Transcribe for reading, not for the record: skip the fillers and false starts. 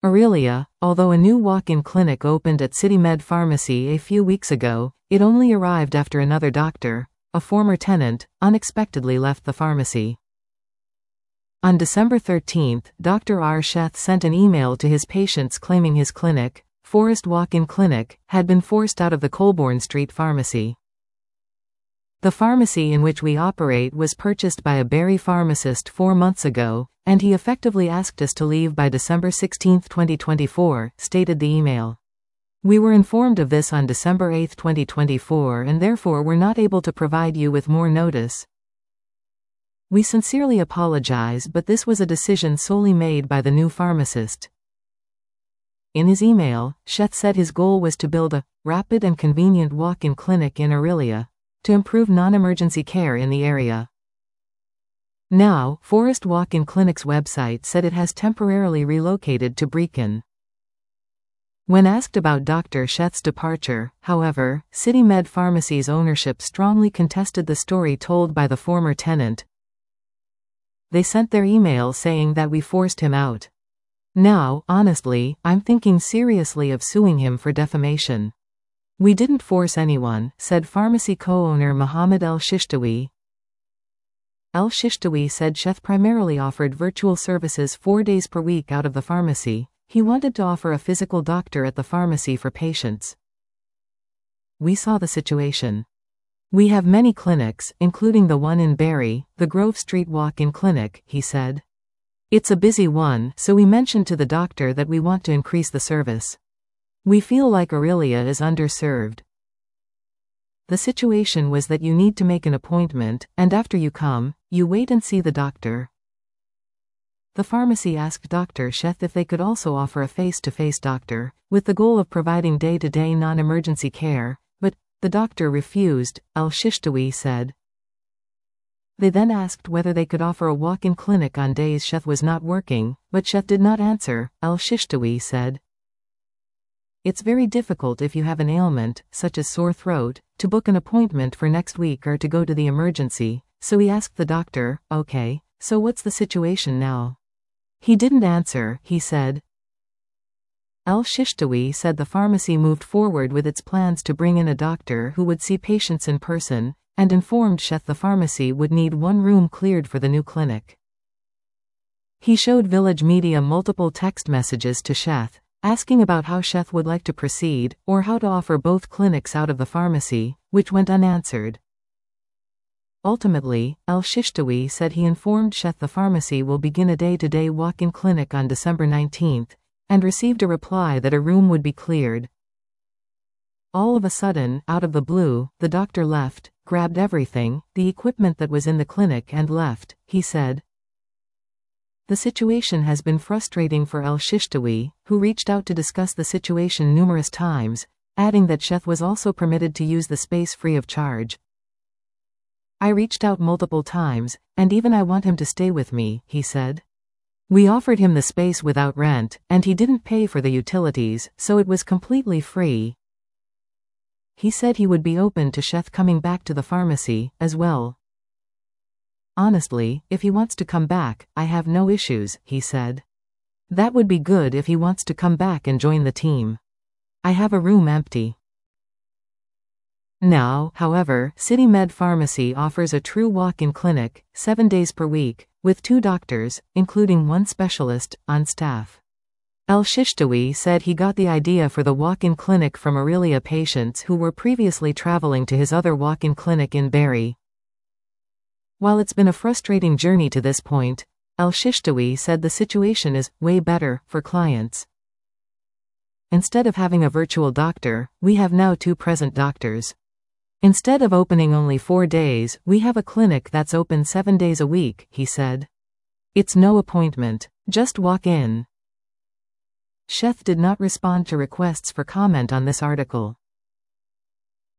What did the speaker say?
Aurelia, although a new walk-in clinic opened at CityMed Pharmacy a few weeks ago, it only arrived after another doctor, a former tenant, unexpectedly left the pharmacy. On December 13, Dr. R. Sheth sent an email to his patients claiming his clinic, Forest Walk-in Clinic, had been forced out of the Colborne Street Pharmacy. The pharmacy in which we operate was purchased by a Barrie pharmacist 4 months ago, and he effectively asked us to leave by December 16, 2024, stated the email. We were informed of this on December 8, 2024, and therefore were not able to provide you with more notice. We sincerely apologize, but this was a decision solely made by the new pharmacist. In his email, Sheth said his goal was to build a rapid and convenient walk-in clinic in Aurelia to improve non-emergency care in the area. Now, Forest Walk-in Clinic's website said it has temporarily relocated to Brechin. When asked about Dr. Sheth's departure, however, CityMed Pharmacy's ownership strongly contested the story told by the former tenant. They sent their email saying that we forced him out. Now, honestly, I'm thinking seriously of suing him for defamation. We didn't force anyone, said pharmacy co-owner Mohammed El-Shishtawi. El-Shishtawi said Sheth primarily offered virtual services 4 days per week out of the pharmacy. He wanted to offer a physical doctor at the pharmacy for patients. We saw the situation. We have many clinics, including the one in Barrie, the Grove Street Walk-in Clinic, he said. It's a busy one, so we mentioned to the doctor that we want to increase the service. We feel like Aurelia is underserved. The situation was that you need to make an appointment, and after you come, you wait and see the doctor. The pharmacy asked Dr. Sheth if they could also offer a face-to-face doctor, with the goal of providing day-to-day non-emergency care, but the doctor refused, El-Shishtawi said. They then asked whether they could offer a walk-in clinic on days Sheth was not working, but Sheth did not answer, El-Shishtawi said. It's very difficult if you have an ailment, such as sore throat, to book an appointment for next week or to go to the emergency, so he asked the doctor, okay, so what's the situation now? He didn't answer, he said. El-Shishtawi said the pharmacy moved forward with its plans to bring in a doctor who would see patients in person, and informed Sheth the pharmacy would need one room cleared for the new clinic. He showed Village Media multiple text messages to Sheth, asking about how Sheth would like to proceed, or how to offer both clinics out of the pharmacy, which went unanswered. Ultimately, El-Shishtawi said he informed Sheth the pharmacy will begin a day-to-day walk-in clinic on December 19, and received a reply that a room would be cleared. All of a sudden, out of the blue, the doctor left, grabbed everything, the equipment that was in the clinic and left, he said. The situation has been frustrating for El-Shishtawi, who reached out to discuss the situation numerous times, adding that Sheth was also permitted to use the space free of charge. I reached out multiple times, and even I want him to stay with me, he said. We offered him the space without rent, and he didn't pay for the utilities, so it was completely free. He said he would be open to Sheth coming back to the pharmacy, as well. Honestly, if he wants to come back, I have no issues, he said. That would be good if he wants to come back and join the team. I have a room empty. Now, however, CityMed Pharmacy offers a true walk-in clinic, 7 days per week, with 2 doctors, including 1 specialist, on staff. El-Shishtawi said he got the idea for the walk-in clinic from Aurelia patients who were previously traveling to his other walk-in clinic in Barrie. While it's been a frustrating journey to this point, El-Shishtawi said the situation is way better for clients. Instead of having a virtual doctor, we have now 2 present doctors. Instead of opening only 4 days, we have a clinic that's open 7 days a week, he said. It's no appointment. Just walk in. Sheth did not respond to requests for comment on this article.